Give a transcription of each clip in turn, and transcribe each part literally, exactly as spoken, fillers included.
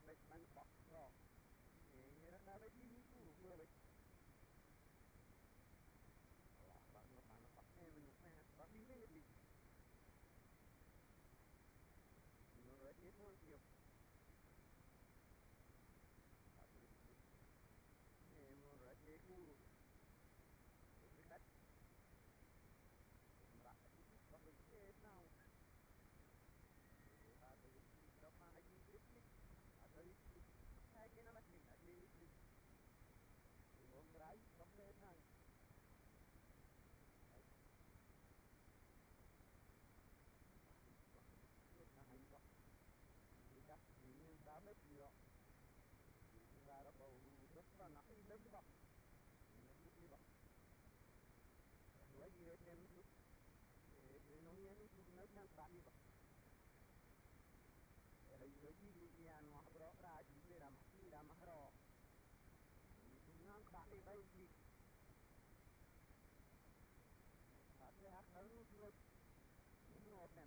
baik man pakro. Ini rasa baik ini guru guru baik. Allah bang mana paknya menuknya tapi ini lebih. Menurut itu siap. Ini menurut itu guru. Dekat. Merasa itu pakai kenal. Ada itu berapa lagi itu? Ada itu. Saya kena lagi ada itu. Belum raih sampai nang. Nah itu. Kita ini dapat dia. Kita ada bau besar nak ini juga. Ini juga. Lagi ada itu. Ini ini tu macam tadi. Jadi yang mahra raji beram beram mahra. Itu yang tak baik. Ada hak harus buat notem.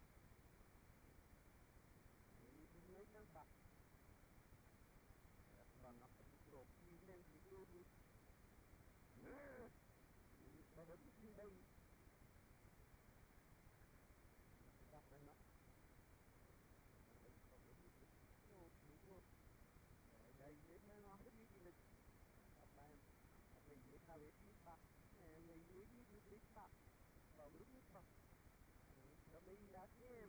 Ini tu yang tak. Karena itu ini itu. Bapak itu baik. Tak pernah. Đây nó nó rất nhiều lịch ở đây mình biết sao biết biết bạc mình biết biết biết bạc và biết biết bạc nó đi ra xem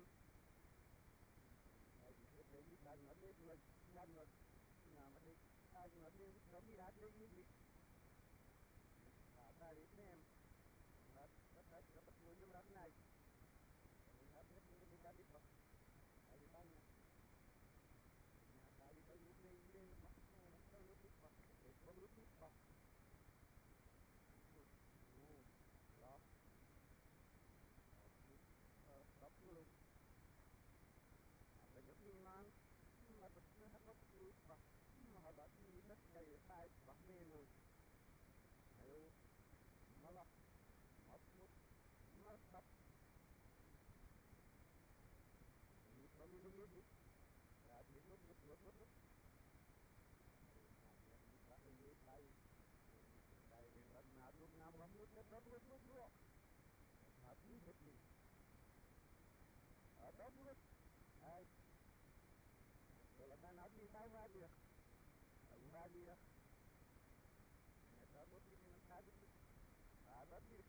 để đi ra nó đi mình ra nó nhà mà đi ra nó đi nó đi ra đi như vậy và ta đi xem và tất cả các bạn muốn làm này mình đã biết mình đã biết bạc đi bao nhiêu Tadi pagi ini ini maksudnya macam itu pak, itu itu pak. Oh, lah. Stop dulu. Apa jadi man? Apa sih apa itu pak? Mahabat ini dah saya saya pak menu. Ayo, malah, masuk, masuk. Ini kami begini. Jadi itu betul betul. Tapi saya saya dengan naruh nama muda betul betul. Tapi betul. Ada betul. Hai. Kalau kan nanti tahu aja. Tahu aja. Ada betul ini tadi. Ada betul.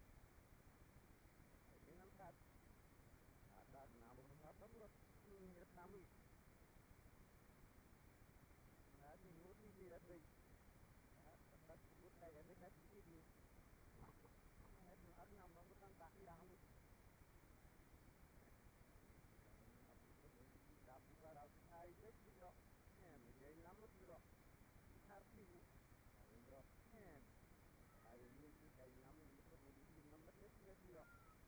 Ini tadi. Ada nama apa betul. Ini kami. Hadi muti di rabbi. Bas muta ya dekat sini. Hadi arna mamutan tak yang. Tapi kalau saya itu juga, eh menjadi nama juga. Tapi juga, eh hari ini kita nama itu menjadi nama itu juga.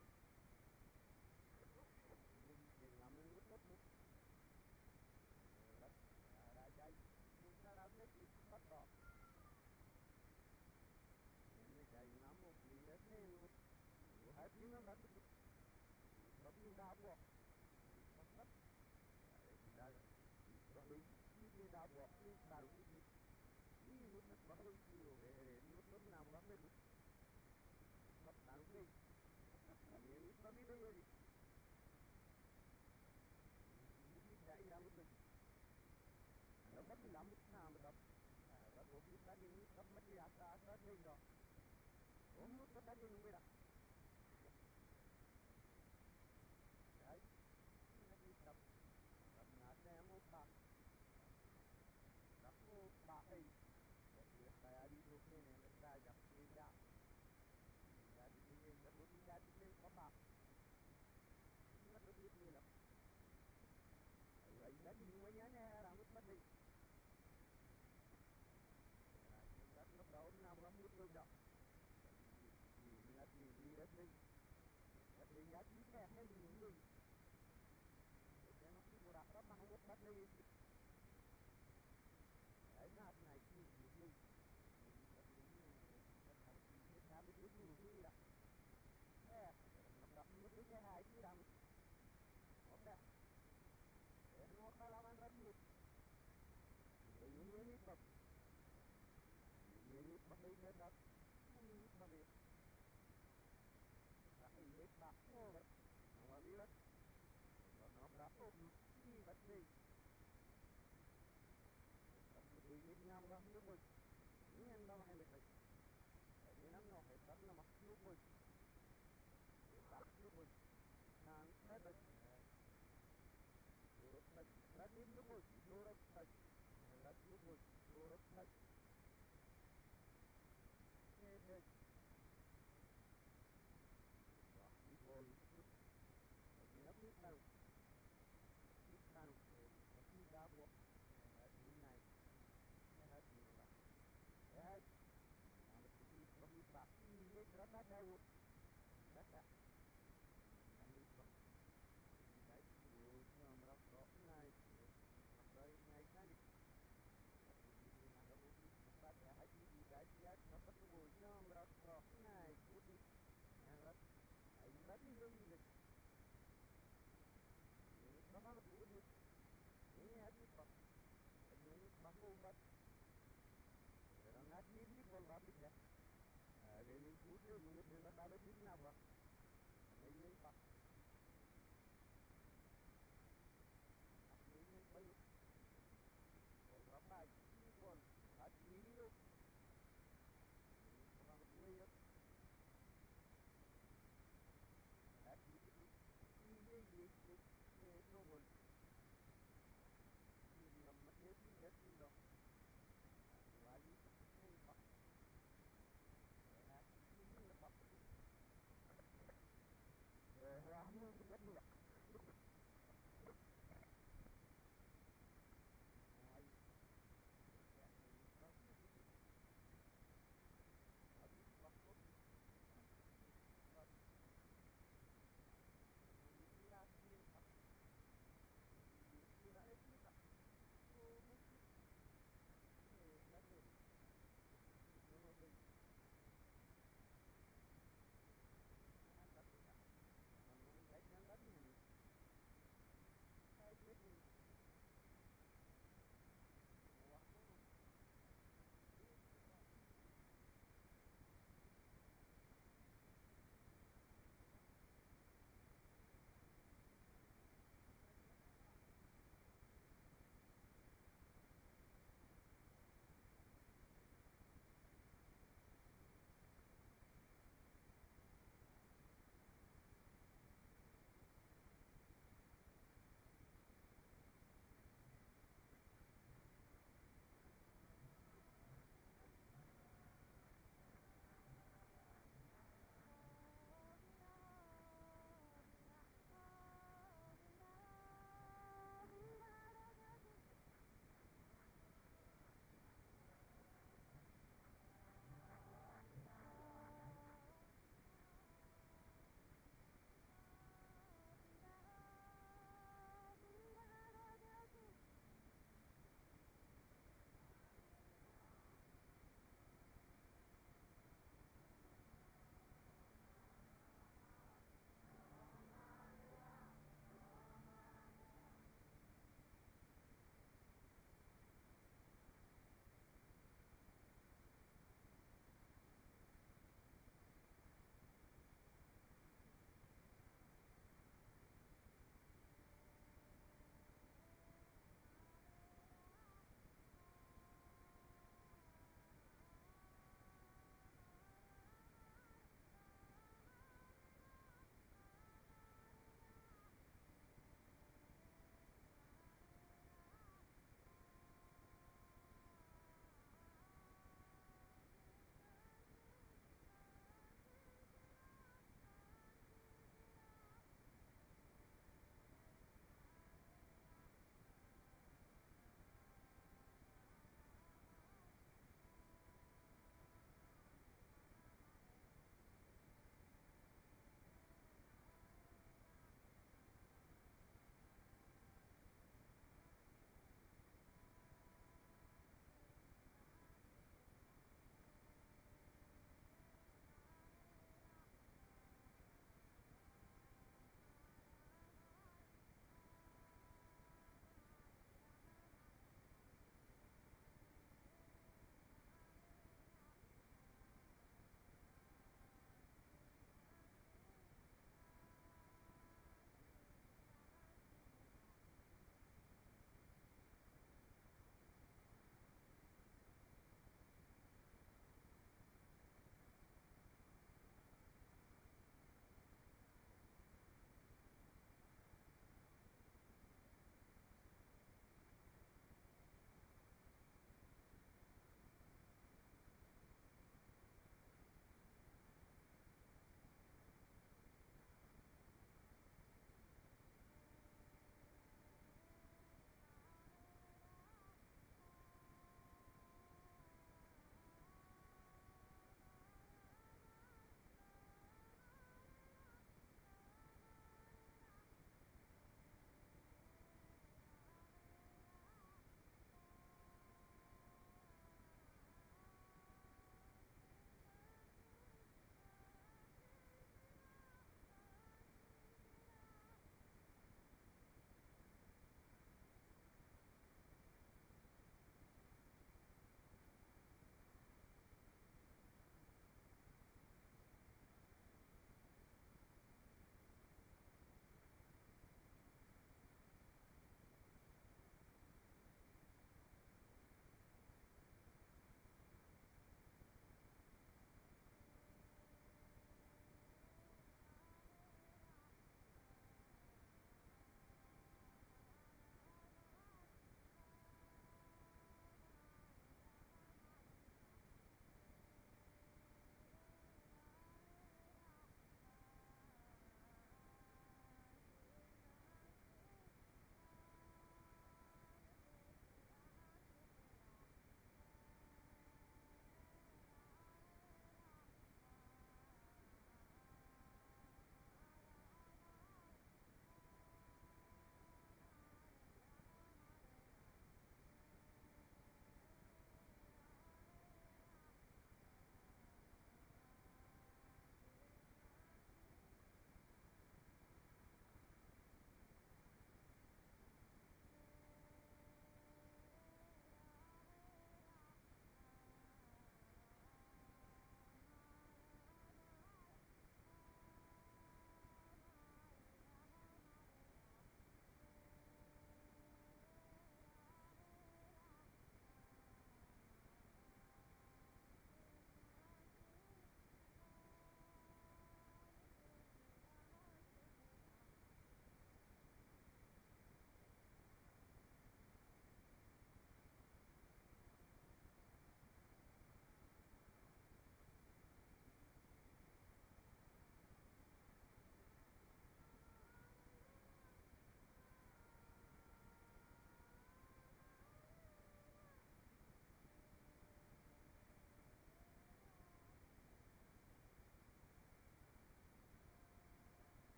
Ini nama itu betul. Raja Kita ramai cepat tak. Ini jadi nama dia ni. Hati mana tu? Tapi dah buat. Cepat. Dah. Tapi ini dah buat ni baru ini. Ini mungkin baru ini. Ini mungkin nama baru. Cepat baru ni. Ini tapi dah jadi. Ini jadi nama tu. Dapat lambat na dapat. Dapat kita ini dapat di atas atas ni dah. Umur kita ni number dah. Jadi, ini dapat. Dapat nasi emu tak. Dapat pakai. Jadi saya di rumah ni mereka jam tiga. Jadi ini dapat jadi ni apa? Ini dapat ni lah. Jadi semuanya ni rambut mati. Kita tahu nama rambut juga. Ingat ni dia ni. Tapi ingat ni eh ni ni. Jangan tu berapa mahal mati. Ingat naik ni ni. Kita betul betul ni lah. Eh, rambut tu ni hai ni rambut. Okey. Semua kalangan rambut. tập những bác sĩ hết đất mà đi bác sĩ hết bác ô đất nó đi đất nó đã ôm đi đất đi tập tùy hết nhau lắm nước mình những em đâu hay bị bệnh những năm nó phải tắt nó mặc nước mình tắt nước mình hàng hết bệnh đồ đất đất đi nước mình đồ đất đất đất nước mình đồ đất đất nghe thế People, you know, people, people, people that walk at midnight, at midnight, at now the police from the back, they got that out, that that, and they from that you come up top night, very night night. But I think you guys got nothing to worry about top night, wouldn't and that's I imagine doing it. Come on, do it. You have to stop. And you need to move back. They don't have to be for rapid. They need to do it in the ballot now. And they need to. They need to. Or Rabbi, people, at you. From the way up. Activity, immediately, no one. You are making that you know. Why you think about activity in the public?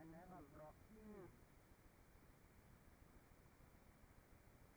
never broke.